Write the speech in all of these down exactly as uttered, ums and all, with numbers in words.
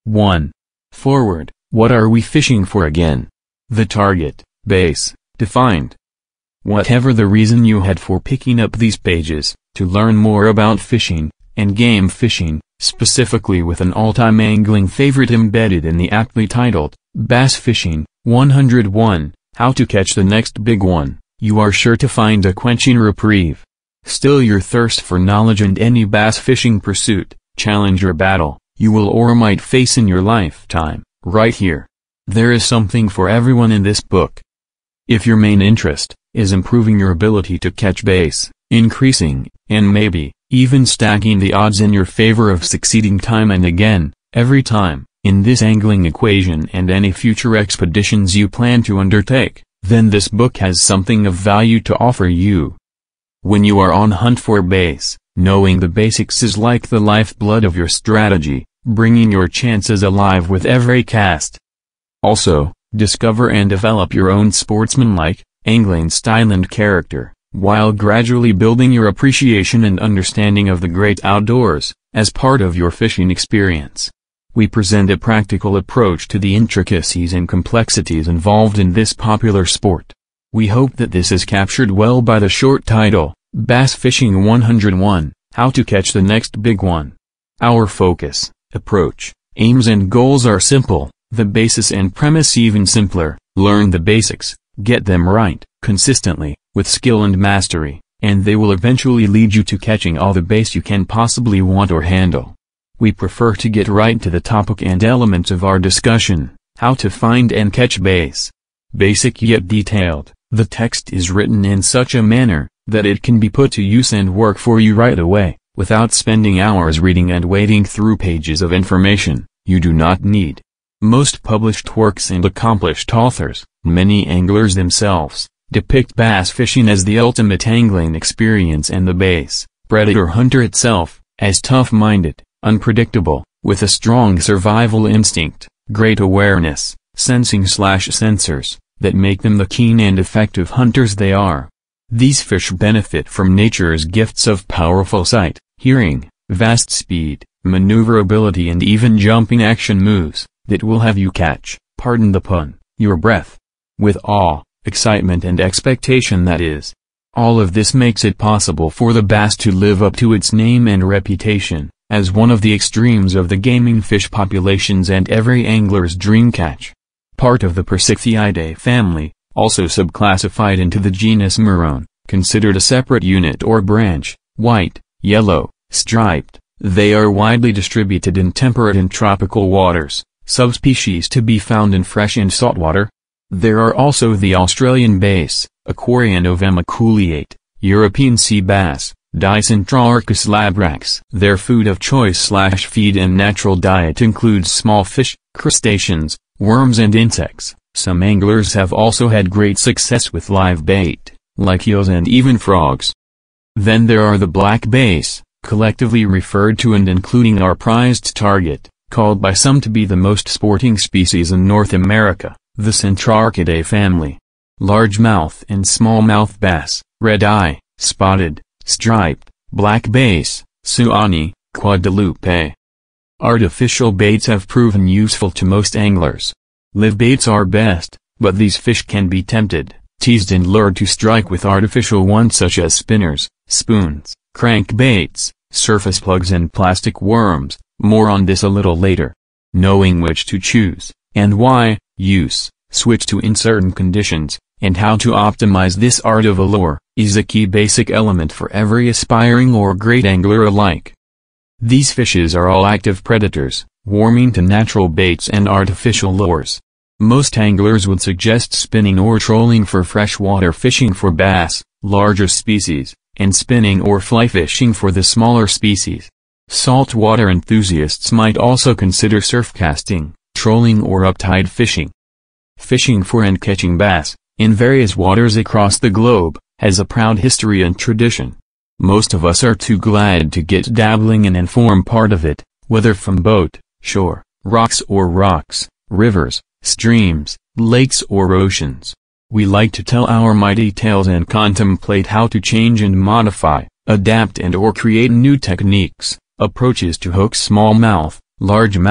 one. Forward, what are we fishing for again? The target, base, defined. Whatever the reason you had for picking up these pages, to learn more about fishing, and game fishing, specifically with an all-time angling favorite embedded in the aptly titled, Bass Fishing, one oh one, How to Catch the Next Big One, you are sure to find a quenching reprieve. Still your thirst for knowledge and any bass fishing pursuit, challenge or battle, you will or might face in your lifetime, right here. There is something for everyone in this book. If your main interest is improving your ability to catch bass, increasing, and maybe, even stacking the odds in your favor of succeeding time and again, every time, in this angling equation and any future expeditions you plan to undertake, then this book has something of value to offer you. When you are on hunt for bass, knowing the basics is like the lifeblood of your strategy, bringing your chances alive with every cast. Also, discover and develop your own sportsmanlike, angling style and character, while gradually building your appreciation and understanding of the great outdoors, as part of your fishing experience. We present a practical approach to the intricacies and complexities involved in this popular sport. We hope that this is captured well by the short title, Bass Fishing one oh one, How to Catch the Next Big One. Our focus, approach, aims and goals are simple, the basis and premise even simpler. Learn the basics, get them right, consistently, with skill and mastery, and they will eventually lead you to catching all the bass you can possibly want or handle. We prefer to get right to the topic and elements of our discussion, how to find and catch bass. Basic yet detailed, the text is written in such a manner that it can be put to use and work for you right away, without spending hours reading and wading through pages of information you do not need. Most published works and accomplished authors, many anglers themselves, depict bass fishing as the ultimate angling experience and the bass predator hunter itself, as tough-minded, unpredictable, with a strong survival instinct, great awareness, sensing slash sensors, that make them the keen and effective hunters they are. These fish benefit from nature's gifts of powerful sight, hearing, vast speed, maneuverability and even jumping action moves, that will have you catch, pardon the pun, your breath. With awe, excitement and expectation that is. All of this makes it possible for the bass to live up to its name and reputation, as one of the extremes of the gaming fish populations and every angler's dream catch. Part of the Persicthiidae family, also subclassified into the genus Meron, considered a separate unit or branch, white, yellow, striped, they are widely distributed in temperate and tropical waters, subspecies to be found in fresh and saltwater. There are also the Australian bass, Aquarianovema culeate, European sea bass, Dicentrarchus labrax. Their food of choice slash feed and natural diet includes small fish, crustaceans, worms and insects. Some anglers have also had great success with live bait, like eels and even frogs. Then there are the black bass, collectively referred to and including our prized target, called by some to be the most sporting species in North America, the Centrarchidae family. Largemouth and smallmouth bass, red eye, spotted, striped, black bass, Suani, Guadalupe. Artificial baits have proven useful to most anglers. Live baits are best, but these fish can be tempted, teased and lured to strike with artificial ones such as spinners, spoons, crankbaits, surface plugs and plastic worms. More on this a little later. Knowing which to choose, and why, use, switch to in certain conditions, and how to optimize this art of a lure, is a key basic element for every aspiring or great angler alike. These fishes are all active predators, warming to natural baits and artificial lures. Most anglers would suggest spinning or trolling for freshwater fishing for bass, larger species, and spinning or fly fishing for the smaller species. Saltwater enthusiasts might also consider surf casting, trolling or uptide fishing. Fishing for and catching bass, in various waters across the globe, has a proud history and tradition. Most of us are too glad to get dabbling in and form part of it, whether from boat, shore, rocks or rocks, rivers, streams, lakes or oceans. We like to tell our mighty tales and contemplate how to change and modify, adapt and or create new techniques, approaches to hook smallmouth, largemouth,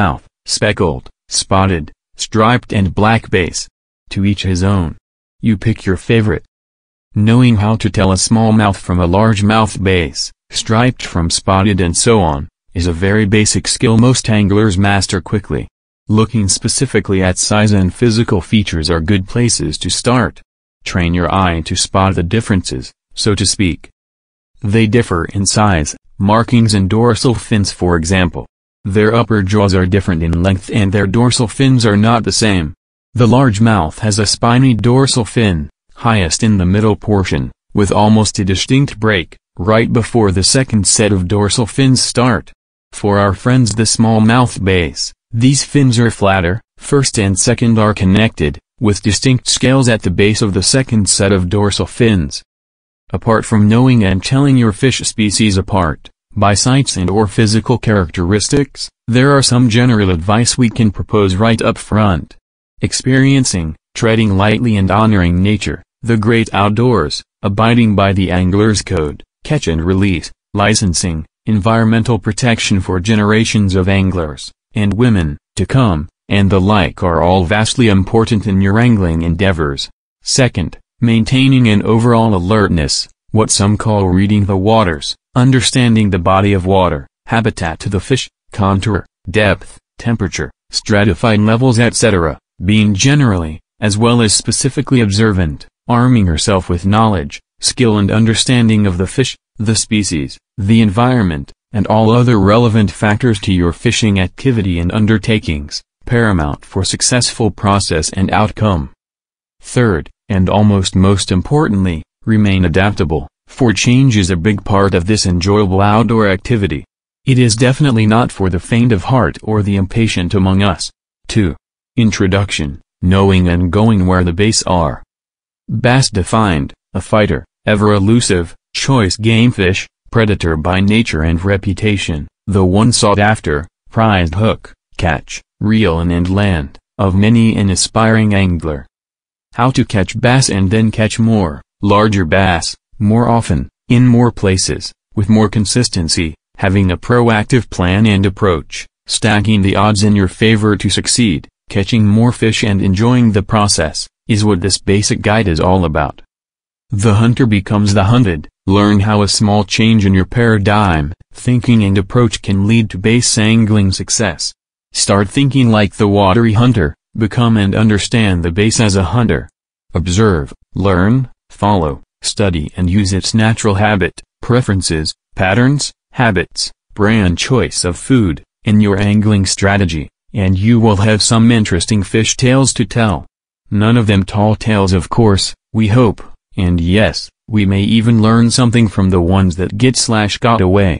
speckled, spotted, striped and black bass. To each his own. You pick your favorite. Knowing how to tell a smallmouth from a largemouth bass, striped from spotted and so on, is a very basic skill most anglers master quickly. Looking specifically at size and physical features are good places to start. Train your eye to spot the differences, so to speak. They differ in size, markings and dorsal fins for example. Their upper jaws are different in length and their dorsal fins are not the same. The largemouth has a spiny dorsal fin, highest in the middle portion, with almost a distinct break, right before the second set of dorsal fins start. For our friends the smallmouth bass, these fins are flatter, first and second are connected, with distinct scales at the base of the second set of dorsal fins. Apart from knowing and telling your fish species apart, by sights and or physical characteristics, there are some general advice we can propose right up front. Experiencing, treading lightly and honoring nature, the great outdoors, abiding by the angler's code, catch and release, licensing, environmental protection for generations of anglers, and women, to come, and the like are all vastly important in your angling endeavors. Second, maintaining an overall alertness, what some call reading the waters, understanding the body of water, habitat to the fish, contour, depth, temperature, stratified levels et cetera, being generally, as well as specifically observant, arming yourself with knowledge, skill and understanding of the fish, the species, the environment, and all other relevant factors to your fishing activity and undertakings, paramount for successful process and outcome. Third, and almost most importantly, remain adaptable, for change is a big part of this enjoyable outdoor activity. It is definitely not for the faint of heart or the impatient among us. two. Introduction, knowing and going where the bass are. Bass defined, a fighter, ever elusive, choice game fish, predator by nature and reputation, the one sought after, prized hook, catch, reel in and land, of many an aspiring angler. How to catch bass and then catch more, larger bass, more often, in more places, with more consistency, having a proactive plan and approach, stacking the odds in your favor to succeed, catching more fish and enjoying the process, is what this basic guide is all about. The hunter becomes the hunted. Learn how a small change in your paradigm, thinking and approach can lead to bass angling success. Start thinking like the watery hunter, become and understand the bass as a hunter. Observe, learn, follow, study and use its natural habit, preferences, patterns, habits, brand choice of food, in your angling strategy, and you will have some interesting fish tales to tell. None of them tall tales of course, we hope, and yes, we may even learn something from the ones that get slash got away.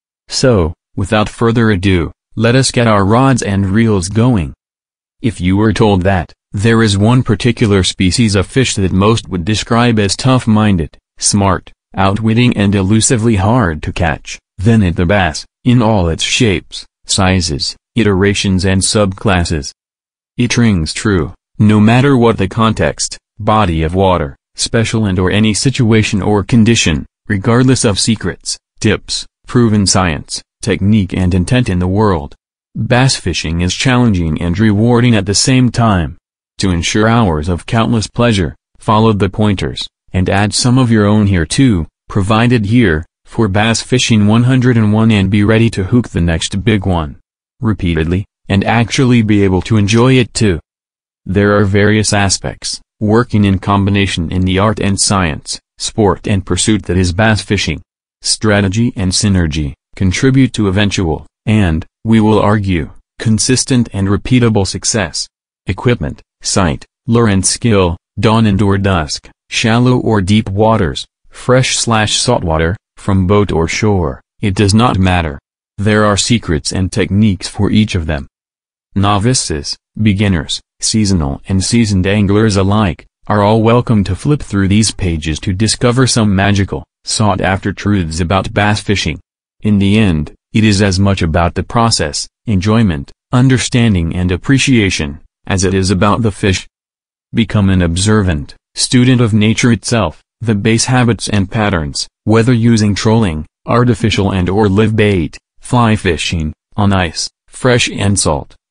So, without further ado, let us get our rods and reels going. If you were told that, there is one particular species of fish that most would describe as tough-minded, smart, outwitting and elusively hard to catch, then it the bass, in all its shapes, sizes, iterations and subclasses. It rings true, no matter what the context, body of water, special and or any situation or condition, regardless of secrets, tips, proven science, technique and intent in the world. Bass fishing is challenging and rewarding at the same time. To ensure hours of countless pleasure, follow the pointers, and add some of your own here too, provided here, for Bass Fishing one oh one and be ready to hook the next big one. Repeatedly, and actually be able to enjoy it too. There are various aspects, working in combination in the art and science, sport and pursuit that is bass fishing. Strategy and synergy, contribute to eventual, and, we will argue, consistent and repeatable success. Equipment, sight, lure and skill, dawn and or dusk, shallow or deep waters, fresh slash saltwater, from boat or shore, it does not matter. There are secrets and techniques for each of them. Novices, beginners, seasonal and seasoned anglers alike, are all welcome to flip through these pages to discover some magical, sought-after truths about bass fishing. In the end, it is as much about the process, enjoyment, understanding and appreciation, as it is about the fish. Become an observant, student of nature itself, the bass habits and patterns, whether using trolling, artificial and or live bait, fly fishing, on ice, fresh and salt,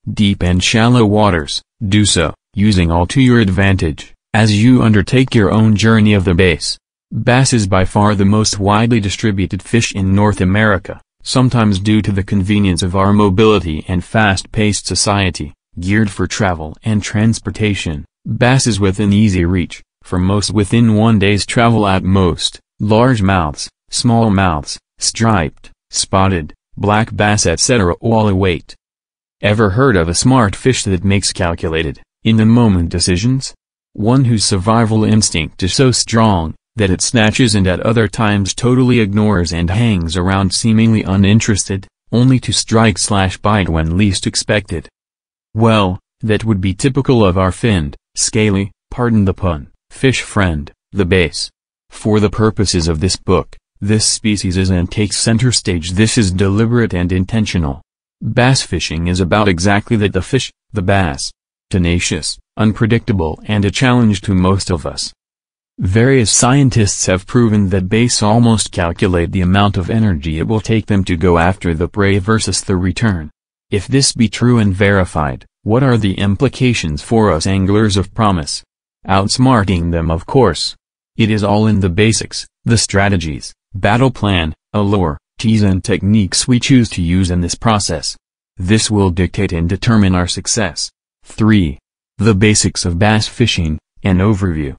deep and shallow waters, do so, using all to your advantage, as you undertake your own journey of the bass. Bass is by far the most widely distributed fish in North America, sometimes due to the convenience of our mobility and fast-paced society, geared for travel and transportation. Bass is within easy reach, for most within one day's travel at most. Largemouths, smallmouths, striped, spotted, black bass et cetera all await. Ever heard of a smart fish that makes calculated, in-the-moment decisions? One whose survival instinct is so strong, that it snatches and at other times totally ignores and hangs around seemingly uninterested, only to strike slash bite when least expected. Well, that would be typical of our finned, scaly, pardon the pun, fish friend, the bass. For the purposes of this book, this species is and takes center stage. This is deliberate and intentional. Bass fishing is about exactly that, the fish, the bass. Tenacious, unpredictable and a challenge to most of us. Various scientists have proven that bass almost calculate the amount of energy it will take them to go after the prey versus the return. If this be true and verified, what are the implications for us anglers of promise? Outsmarting them, of course. It is all in the basics, the strategies, battle plan, allure, tease and techniques we choose to use in this process. This will dictate and determine our success. three. The basics of bass fishing, an overview.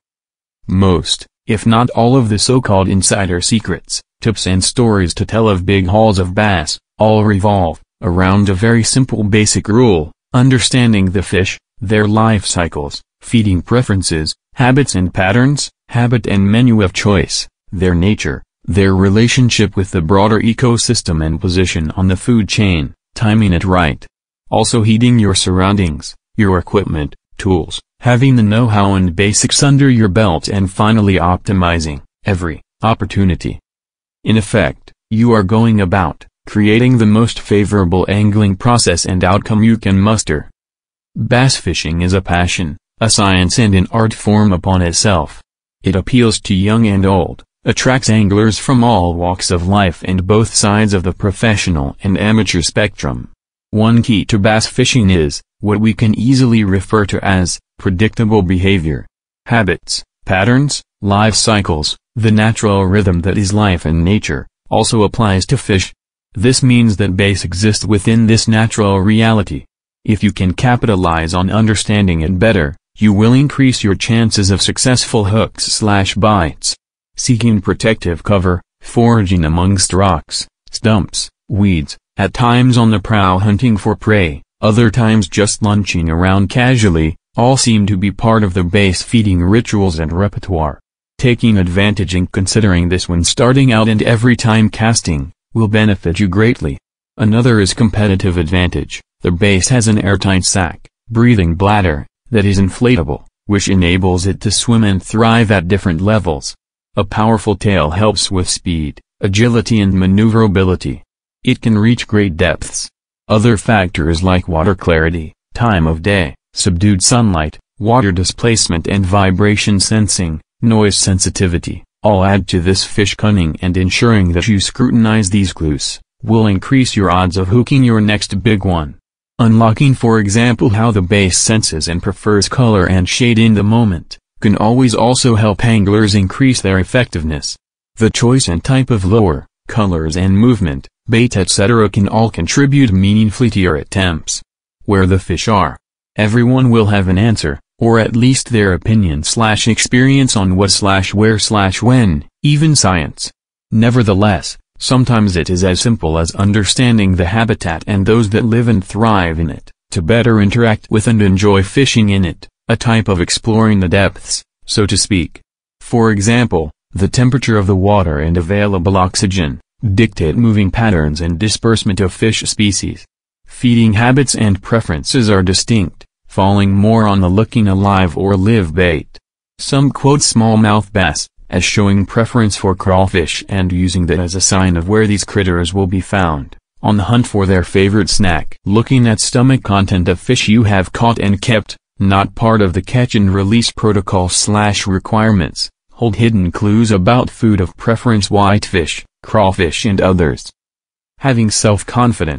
Most, if not all of the so-called insider secrets, tips and stories to tell of big hauls of bass, all revolve around a very simple basic rule: understanding the fish, their life cycles, feeding preferences, habits and patterns, habit and menu of choice, their nature, their relationship with the broader ecosystem and position on the food chain, timing it right. Also heeding your surroundings, your equipment, tools, having the know-how and basics under your belt, and finally optimizing every opportunity. In effect, you are going about creating the most favorable angling process and outcome you can muster. Bass fishing is a passion, a science and an art form upon itself. It appeals to young and old, attracts anglers from all walks of life and both sides of the professional and amateur spectrum. One key to bass fishing is what we can easily refer to as predictable behavior. Habits, patterns, life cycles, the natural rhythm that is life and nature, also applies to fish. This means that bass exists within this natural reality. If you can capitalize on understanding it better, you will increase your chances of successful hooks slash bites. Seeking protective cover, foraging amongst rocks, stumps, weeds, at times on the prowl hunting for prey, other times just lunching around casually, all seem to be part of the bass feeding rituals and repertoire. Taking advantage and considering this when starting out and every time casting, will benefit you greatly. Another is competitive advantage. The bass has an airtight sac, breathing bladder, that is inflatable, which enables it to swim and thrive at different levels. A powerful tail helps with speed, agility and maneuverability. It can reach great depths. Other factors like water clarity, time of day, subdued sunlight, water displacement and vibration sensing, noise sensitivity, all add to this fish cunning, and ensuring that you scrutinize these clues will increase your odds of hooking your next big one. Unlocking, for example, how the bass senses and prefers color and shade in the moment, can always also help anglers increase their effectiveness. The choice and type of lure, colors and movement, bait et cetera can all contribute meaningfully to your attempts. Where the fish are. Everyone will have an answer, or at least their opinion slash experience on what slash where slash when, even science. Nevertheless, sometimes it is as simple as understanding the habitat and those that live and thrive in it, to better interact with and enjoy fishing in it, a type of exploring the depths, so to speak. For example, the temperature of the water and available oxygen dictate moving patterns and disbursement of fish species. Feeding habits and preferences are distinct, falling more on the looking alive or live bait. Some quote smallmouth bass as showing preference for crawfish and using that as a sign of where these critters will be found, on the hunt for their favorite snack. Looking at stomach content of fish you have caught and kept, not part of the catch and release protocol slash requirements, hold hidden clues about food of preference: whitefish, crawfish and others. Having self-confidence,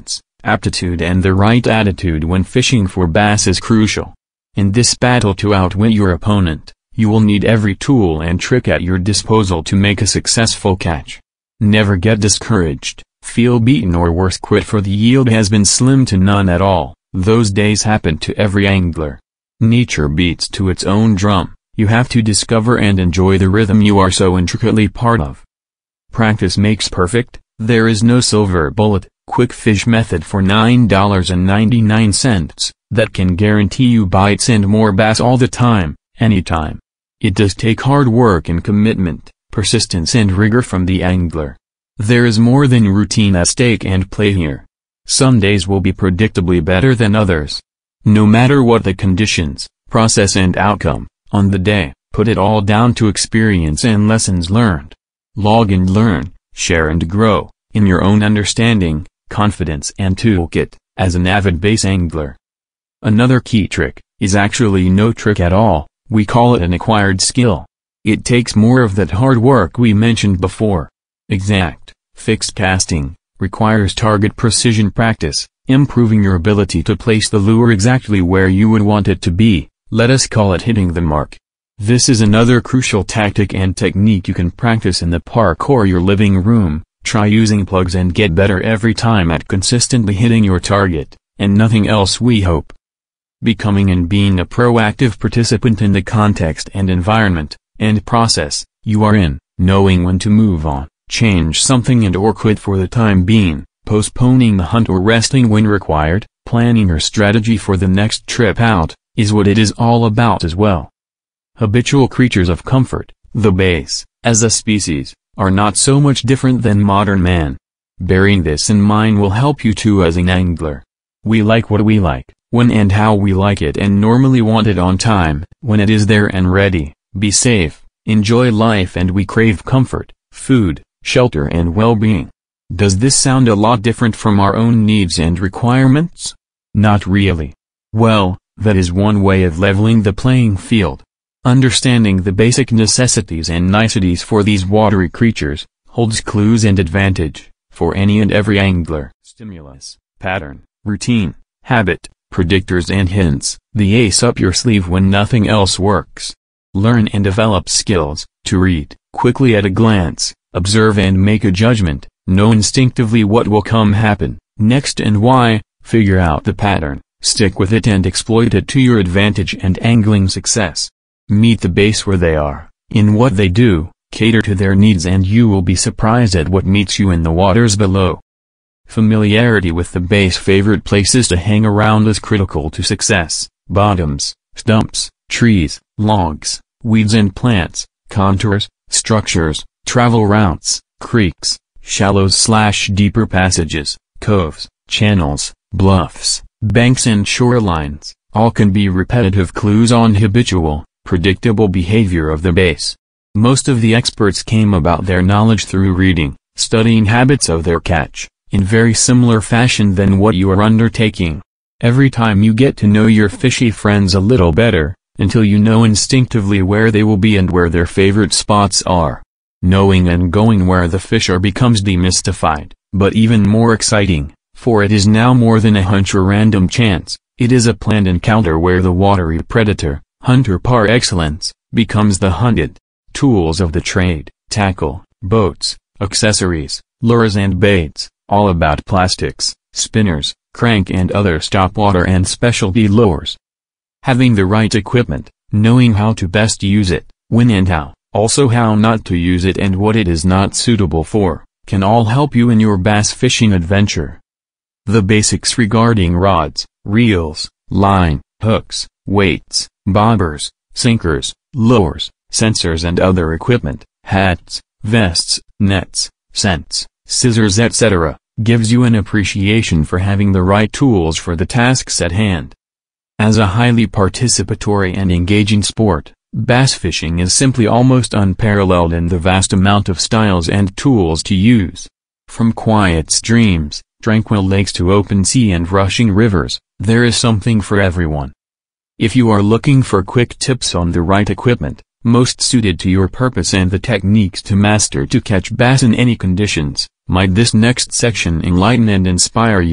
aptitude and the right attitude when fishing for bass is crucial. In this battle to outwit your opponent, you will need every tool and trick at your disposal to make a successful catch. Never get discouraged, feel beaten or worse quit for the yield has been slim to none at all. Those days happen to every angler. Nature beats to its own drum, you have to discover and enjoy the rhythm you are so intricately part of. Practice makes perfect, there is no silver bullet, quick fish method for nine dollars and ninety-nine cents, that can guarantee you bites and more bass all the time, anytime. It does take hard work and commitment, persistence and rigor from the angler. There is more than routine at stake and play here. Some days will be predictably better than others. No matter what the conditions, process and outcome, on the day, put it all down to experience and lessons learned. Log and learn, share and grow, in your own understanding, confidence and toolkit, as an avid bass angler. Another key trick, is actually no trick at all, we call it an acquired skill. It takes more of that hard work we mentioned before. Exact, fixed casting, requires target precision practice, improving your ability to place the lure exactly where you would want it to be, let us call it hitting the mark. This is another crucial tactic and technique you can practice in the park or your living room, try using plugs and get better every time at consistently hitting your target, and nothing else we hope. Becoming and being a proactive participant in the context and environment, and process, you are in, knowing when to move on, change something and or quit for the time being, postponing the hunt or resting when required, planning your strategy for the next trip out, is what it is all about as well. Habitual creatures of comfort, the bass, as a species, are not so much different than modern man. Bearing this in mind will help you too as an angler. We like what we like, when and how we like it and normally want it on time, when it is there and ready, be safe, enjoy life and we crave comfort, food, shelter and well-being. Does this sound a lot different from our own needs and requirements? Not really. Well, that is one way of leveling the playing field. Understanding the basic necessities and niceties for these watery creatures, holds clues and advantage, for any and every angler. Stimulus, pattern, routine, habit, predictors and hints, the ace up your sleeve when nothing else works. Learn and develop skills, to read, quickly at a glance, observe and make a judgment, know instinctively what will come happen, next and why, figure out the pattern, stick with it and exploit it to your advantage and angling success. Meet the bass where they are, in what they do, cater to their needs and you will be surprised at what meets you in the waters below. Familiarity with the bass' favorite places to hang around is critical to success: bottoms, stumps, trees, logs, weeds and plants, contours, structures, travel routes, creeks, shallows slash deeper passages, coves, channels, bluffs, banks and shorelines, all can be repetitive clues on habitual, predictable behavior of the bass. Most of the experts came about their knowledge through reading, studying habits of their catch, in very similar fashion than what you are undertaking. Every time you get to know your fishy friends a little better, until you know instinctively where they will be and where their favorite spots are. Knowing and going where the fish are becomes demystified, but even more exciting, for it is now more than a hunch or random chance, it is a planned encounter where the watery predator, hunter par excellence, becomes the hunted. Tools of the trade, tackle, boats, accessories, lures and baits, all about plastics, spinners, crank and other stopwater and specialty lures. Having the right equipment, knowing how to best use it, when and how, also how not to use it and what it is not suitable for, can all help you in your bass fishing adventure. The basics regarding rods, reels, line, hooks, weights, bobbers, sinkers, lures, sensors and other equipment, hats, vests, nets, scents, scissors et cetera, gives you an appreciation for having the right tools for the tasks at hand. As a highly participatory and engaging sport, bass fishing is simply almost unparalleled in the vast amount of styles and tools to use. From quiet streams, tranquil lakes to open sea and rushing rivers, there is something for everyone. If you are looking for quick tips on the right equipment, most suited to your purpose and the techniques to master to catch bass in any conditions, might this next section enlighten and inspire you.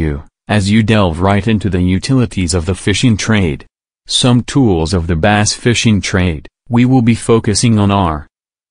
as you delve right into the utilities of the fishing trade. Some tools of the bass fishing trade we will be focusing on are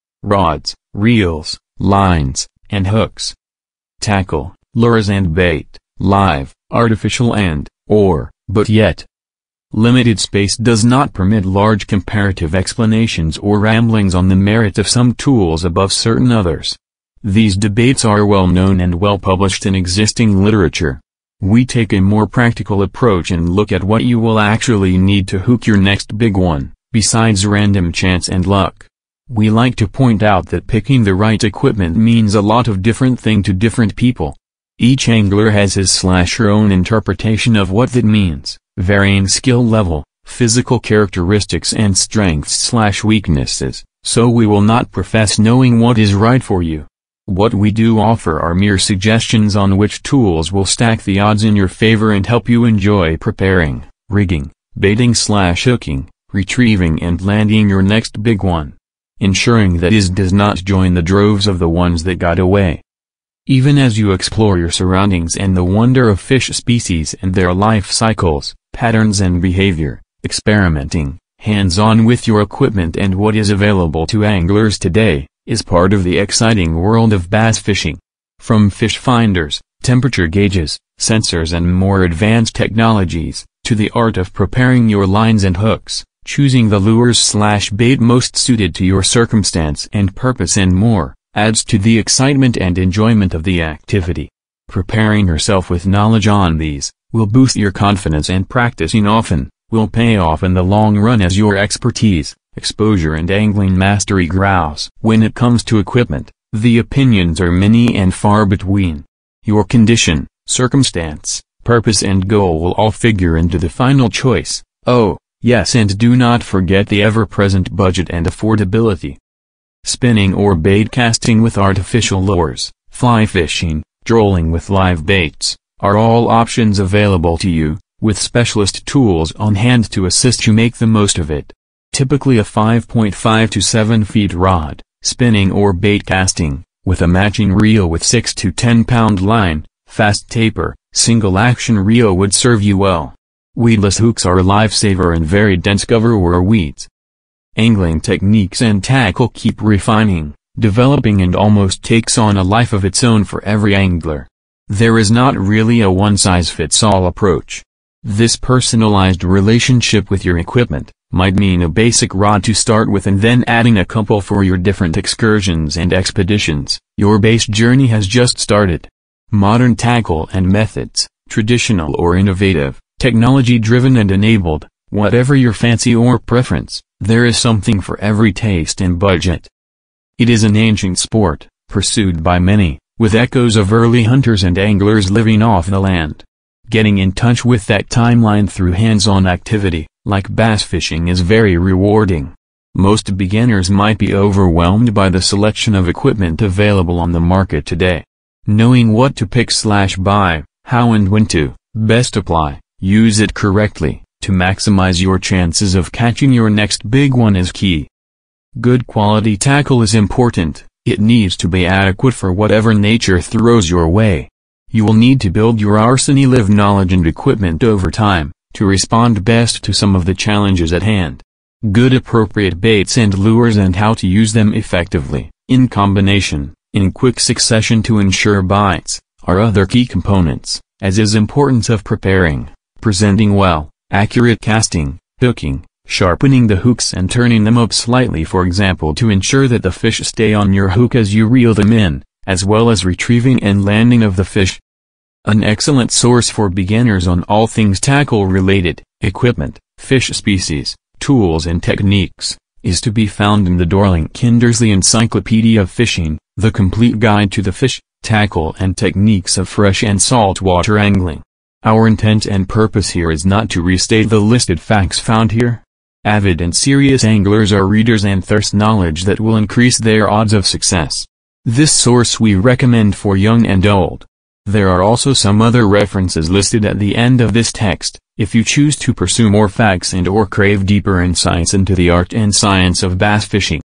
rods, reels, lines, and hooks. Tackle, lures and bait, live, artificial and, or, but yet. Limited space does not permit large comparative explanations or ramblings on the merit of some tools above certain others. These debates are well known and well published in existing literature. We take a more practical approach and look at what you will actually need to hook your next big one, besides random chance and luck. We like to point out that picking the right equipment means a lot of different things to different people. Each angler has his slash her own interpretation of what that means, varying skill level, physical characteristics and strengths slash weaknesses, so we will not profess knowing what is right for you. What we do offer are mere suggestions on which tools will stack the odds in your favor and help you enjoy preparing, rigging, baiting slash hooking, retrieving and landing your next big one, ensuring that it does not join the droves of the ones that got away. Even as you explore your surroundings and the wonder of fish species and their life cycles, patterns and behavior, experimenting, hands-on with your equipment and what is available to anglers today, is part of the exciting world of bass fishing. From fish finders, temperature gauges, sensors and more advanced technologies, to the art of preparing your lines and hooks, choosing the lures slash bait most suited to your circumstance and purpose and more, adds to the excitement and enjoyment of the activity. Preparing yourself with knowledge on these, will boost your confidence and practicing often, will pay off in the long run as your expertise, exposure and angling mastery grows. When it comes to equipment, the opinions are many and far between. Your condition, circumstance, purpose and goal will all figure into the final choice. Oh, yes, and do not forget the ever-present budget and affordability. Spinning or bait casting with artificial lures, fly fishing, trolling with live baits, are all options available to you, with specialist tools on hand to assist you make the most of it. Typically a five point five to seven feet rod, spinning or bait casting, with a matching reel with six to ten pound line, fast taper, single action reel would serve you well. Weedless hooks are a lifesaver in very dense cover or weeds. Angling techniques and tackle keep refining, developing and almost takes on a life of its own for every angler. There is not really a one-size-fits-all approach. This personalized relationship with your equipment might mean a basic rod to start with and then adding a couple for your different excursions and expeditions. Your base journey has just started. Modern tackle and methods, traditional or innovative, technology-driven and enabled, whatever your fancy or preference, there is something for every taste and budget. It is an ancient sport, pursued by many, with echoes of early hunters and anglers living off the land. Getting in touch with that timeline through hands-on activity, like bass fishing, is very rewarding. Most beginners might be overwhelmed by the selection of equipment available on the market today. Knowing what to pick slash buy, how and when to, best apply, use it correctly, to maximize your chances of catching your next big one is key. Good quality tackle is important. It needs to be adequate for whatever nature throws your way. You will need to build your arsenal of knowledge and equipment over time, to respond best to some of the challenges at hand. Good appropriate baits and lures and how to use them effectively, in combination, in quick succession to ensure bites, are other key components, as is importance of preparing, presenting well, accurate casting, hooking, sharpening the hooks and turning them up slightly, for example, to ensure that the fish stay on your hook as you reel them in, as well as retrieving and landing of the fish. An excellent source for beginners on all things tackle-related, equipment, fish species, tools and techniques, is to be found in the Dorling Kindersley Encyclopedia of Fishing, the complete guide to the fish, tackle and techniques of fresh and saltwater angling. Our intent and purpose here is not to restate the listed facts found here. Avid and serious anglers are readers and thirst knowledge that will increase their odds of success. This source we recommend for young and old. There are also some other references listed at the end of this text, if you choose to pursue more facts and or crave deeper insights into the art and science of bass fishing.